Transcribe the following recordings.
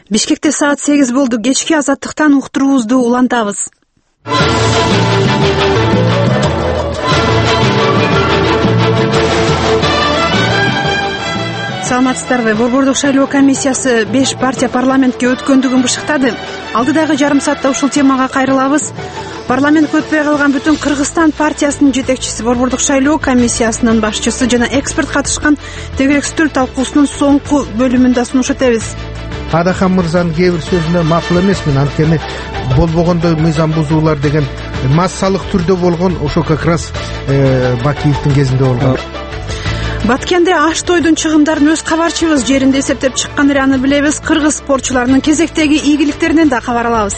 Бишкекте саат 8 болду. Кечки азаттыктан уктуруубузду улантабыз. Саламатсыздарбы? Борбордук шайлоо комиссиясы 5 партия парламентке өткөндүгүн бышыктады. Алдыдагы жарым саатта ушул темага кайрылабыз. Парламентке өтпөй калган бүтүн Кыргызстан партиясынын жетекчиси, борбордук шайлоо комиссиясынын башчысы жана эксперт катышкан тегерек үстөл талкуусунун соңку бөлүмүндө сунуш этебиз. Адахан мырзанын кээ бир сөзүнө макул эмесмин, анткени болбогондо мыйзам бузуулар деген массалык түрдө болгон, ошо как раз Бакиевдин кезинде болгон. Баткенде аш тойдун чыгымдарын өз кабарчыбыз жеринде эсептеп чыккан эле, аны билебиз. Кыргыз спортчуларынын кезектеги ийгиликтеринен да кабар алабыз.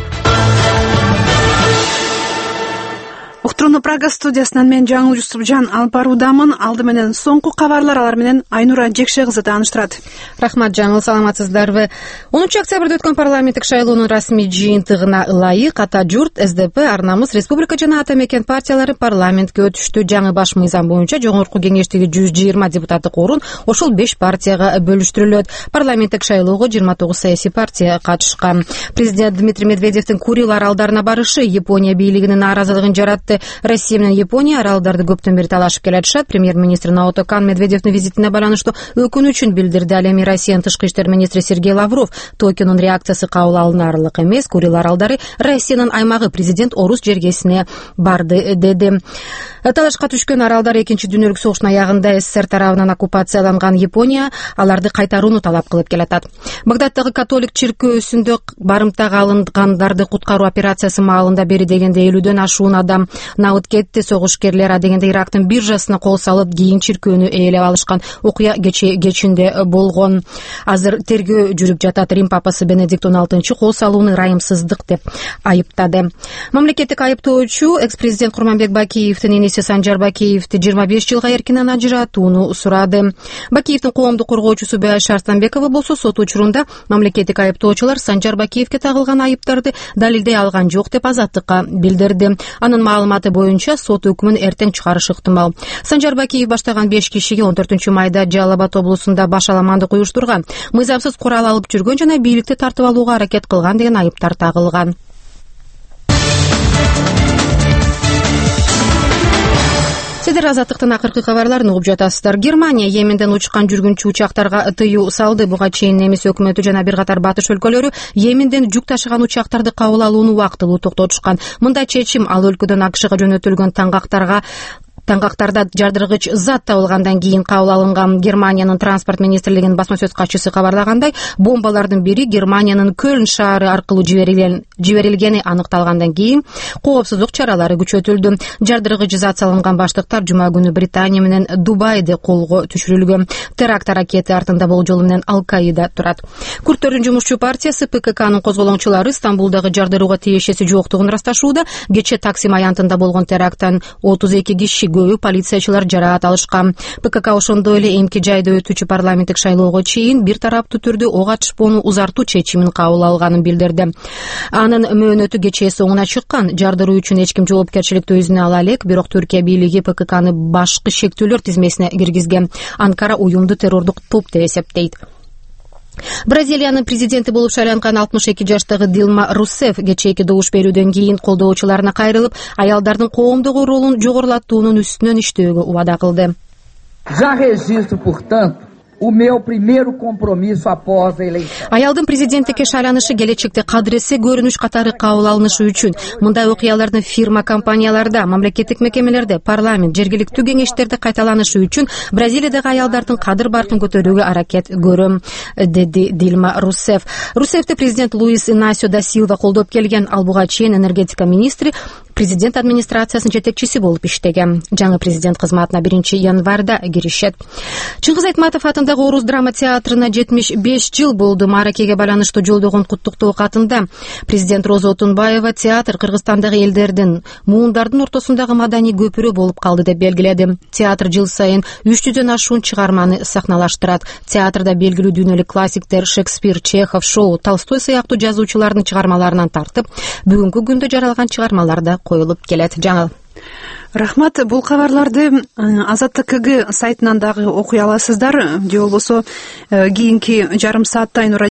Уктурууну Прага студиясынан мен Жаңыл Жусупжан алып баруудамын. Алды менен соңку кабарлар, алар менен Айнура Жекше кызы тааныштырат. Рахмат, Жаңыл, саламатсыздарбы? 10 октябрда өткөн парламенттик шайлоонун расмий жыйынтыгына ылайык Ата журт, СДП, Ар намыс, Республика жана Ата мекен партиялары парламентке өтүштү. Жаңы баш мыйзам боюнча жогорку кеңештеги 120 депутаттык орун ошол 5 партияга бөлүштүрүлөт. Парламенттик шайлоого 29 саясий партия катышкан. Президент Дмитрий Медведевдин Курил аралдарына барышы Япония бийлигинин нааразылыгын жаратты. Россия менен Япония аралдарды көптөн бери талашып келатышат. Премьер-министр Наото Кан Медведевдин визитине байланыштуу өкүнүчүн билдирди. Ал эми Россиянын тышкы иштер министри Сергей Лавров Токионун реакциясы кабыл алынарлык эмес, Курил аралдары Россиянын аймагы, президент орус жергесине барды деди. Талашка түшкөн аралдар экинчи дүйнөлүк согуштун аягында СССР тарабынан оккупацияланган Япония аларды кайтарууну талап кылып келатат. Багдадтагы католик чиркөөсүндө барымтага алынгандарды куткаруу операциясы маалында бери дегенде 50дөн ашуун адам набыт кетти. Согушкерлер дегенде Ирактын биржасына кол салып, кийин чиркөөнү ээлеп алышкан. Окуя кечинде болгон. Азыр тергөө жүрүп жатат. Рим папасы Бенедикт 16 кол салууну ырайымсыздык деп айыптады. Мамлекеттик айыптоочу экс-президент Курманбек Бакиевдин энеси Санжар Бакиевди 25 жылга эркинен ажыратууну сурады. Бакиевдин коомдук коргоочусу Байшар Арстанбекова болсо сот учурунда мамлекеттик айыптоочулар Санжар Бакиевге тагылган айыптарды далилдей алган жок деп азаттыкка билдирди. Анын маалыматы боюнча сот өкүмүн эртең чыгарышы ыктымал. Санжар Бакиев баштаган 5 кишиге 14 майда Жалал Абад облусунда баш аламандык уюштурган, мыйзамсыз курал алып жүргөн жана бийликти тартып алууга аракет кылган деген айыптар тагылган. Сиздер азаттыктын акыркы кабарларын угуп жатасыздар. Германия Йеменден учкан жүргүнчү учактарга тыюу салды. Буга чейин немис өкмөтү жана бир катар батыш өлкөлөрү Йеменден жүк ташыган учактарды кабыл алууну убактылуу токтотушкан. Мындай чечим ал өлкөдөн АКШга жөнөтүлгөн таңгактарда жардыргыч зат табылгандан кийин кабыл алынган. Германиянын транспорт министрлигинин басма сөз катчысы кабарлагандай, бомбалардын бири Германиянын Көлн шаары аркылуу жиберилгени аныкталгандан кийин коопсуздук чаралары күчөтүлдү. Жардыргыч зат салынган баштыктар жума күнү Британия менен Дубайде колго түшүрүлгөн. Теракт аракети артында болжолу менен Ал-Каида турат. Курдтөрдүн жумушчу партиясы ПККнын козголоңчулары Стамбулдагы жардырууга тиешеси жоктугун ырасташууда. Кече Таксим аянтында болгон теракттан 32 киши, көбү полициячылар жараат алышкан. ПКК ошондой эле эмки жайда өтүүчү парламенттик шайлоого чейин бир тараптуу түрдө ок атышпоону узартуу чечимин кабыл алганын билдирди. Анын мөөнөтү кечээ соңуна чыккан. Жардыруу үчүн эч ким жоопкерчиликти өзүнө ала элек, бирок Түркия бийлиги ПККны башкы шектүүлөр тизмесине киргизген. Анкара уюмду террордук топ деп эсептейт. Бразилиянын президенти болуп шайланган 62 жаштагы Дилма Русеф кечээки добуш берүүдөн кийин колдоочуларына кайрылып, аялдардын коомдогу ролун жогорулатуунун үстүнөн иштөөгө убада кылды. Já registro, portanto, o meu primeiro compromisso após a eleição. Аялдын президенттикке шайланышы келечекте кадыресе көрүнүш катары кабыл алынышы үчүн мындай окуялардын фирма компанияларда, мамлекеттик мекемелерде, парламент, жергиликтүү кеңештерде кайталанышы үчүн Бразилиядагы аялдардын кадыр баркын көтөрүүгө аракет көрөм, деди Дилма Русеф. Русефти президент Луис Инасио да Силва колдоп келген. Ал буга чейин энергетика министри, президент администрациясынын жетекчиси болуп иштеген. Жаңы президент кызматына 1 январда киришет. Чыңгыз Айтматов атындагы Орус драма театрына 75 жыл болду. Мааракеге байланыштуу жолдогон куттуктоо катында президент Роза Отунбаева театр Кыргызстандагы элдердин, муундардын ортосундагы маданий көпүрө болуп калды деп белгиледи. Театр жыл сайын 300дөн ашуун чыгарманы сахналаштырат. Театрда белгилүү дүйнөлүк классиктер Шекспир, Чехов, Шоу, Толстой сыяктуу жазуучулардын чыгармаларынан тартып, бүгүнкү күндө жаралган чыгармалар да коюлуп келет. Жаңыл. Рахмат. Бул кабарларды Азаттык КГ сайтынан дагы окуй аласыздар. Же болбосо кийинки жарым саатта Айнура